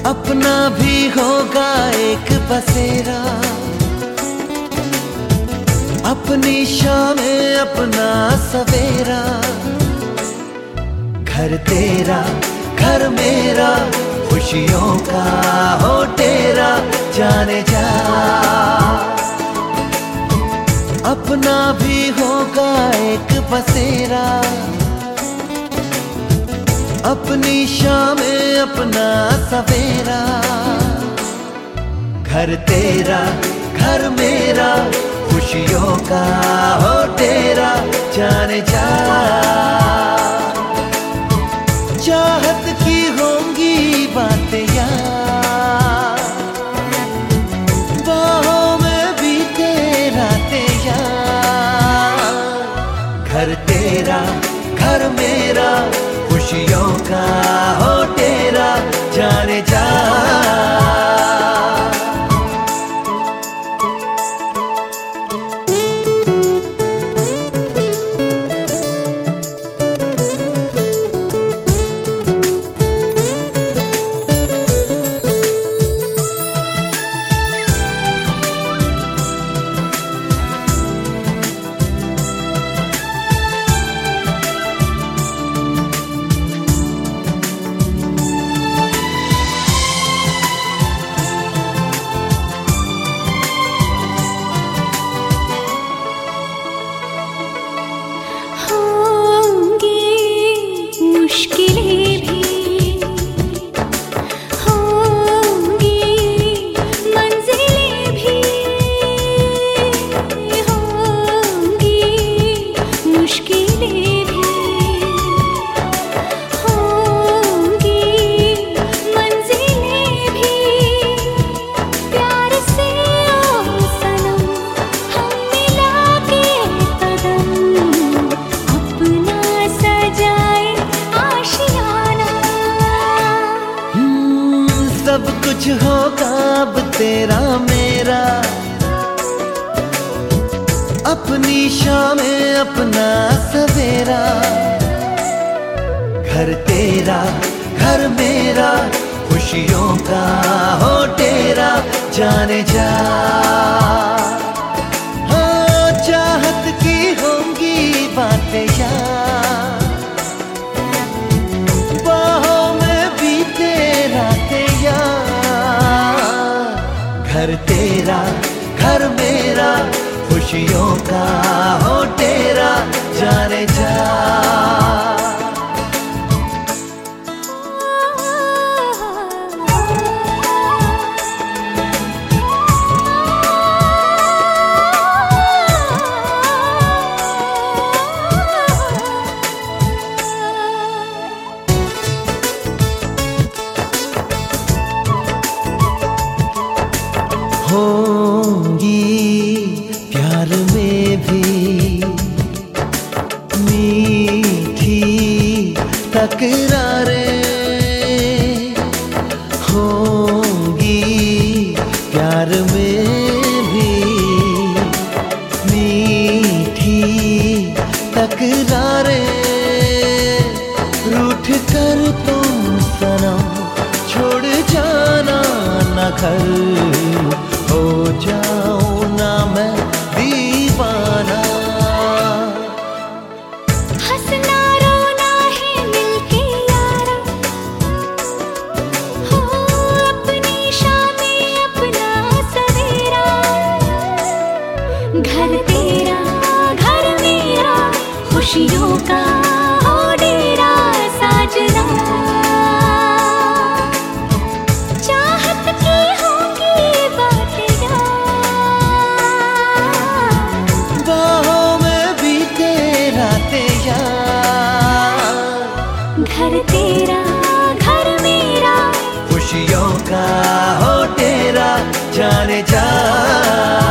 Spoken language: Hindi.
अपना भी होगा एक बसेरा, अपनी शामें अपना सवेरा। घर तेरा घर मेरा, खुशियों का हो तेरा, जाने जा। अपना भी होगा एक बसेरा, अपनी शामें अपना सवेरा। घर तेरा घर मेरा, खुशियों का हो तेरा, जाने जा। चाहत की होंगी बातें यार, बाहों में बीते रातें यार। घर तेरा घर मेरा, खुशियों का हो तेरा, जाने जा। सब कुछ होगा अब तेरा मेरा, अपनी शामें अपना सवेरा। घर तेरा घर मेरा, खुशियों का हो तेरा, जाने जा। हाँ, चाहत की होंगी बातें यार, बाहों में बीते रातें यार। घर तेरा घर मेरा, खुशियों का हो तेरा, जाने जा। होंगी प्यार में भी मीठी तकरारें, होंगी प्यार में भी मीठी तकरारें। रूठ कर तुम सनम छोड़ जाना न घर, हो जाऊं ना मैं दीवाना। हंसना रोना है मिलके यारा, हो अपनी शामें अपना सवेरा। घर तेरा घर मेरा, खुशियों का हो डेरा साजना। चाहत की होंगी बातें यार, बाहों में बीते रातें यार। घर तेरा घर मेरा, खुशियों का हो तेरा, जाने जा।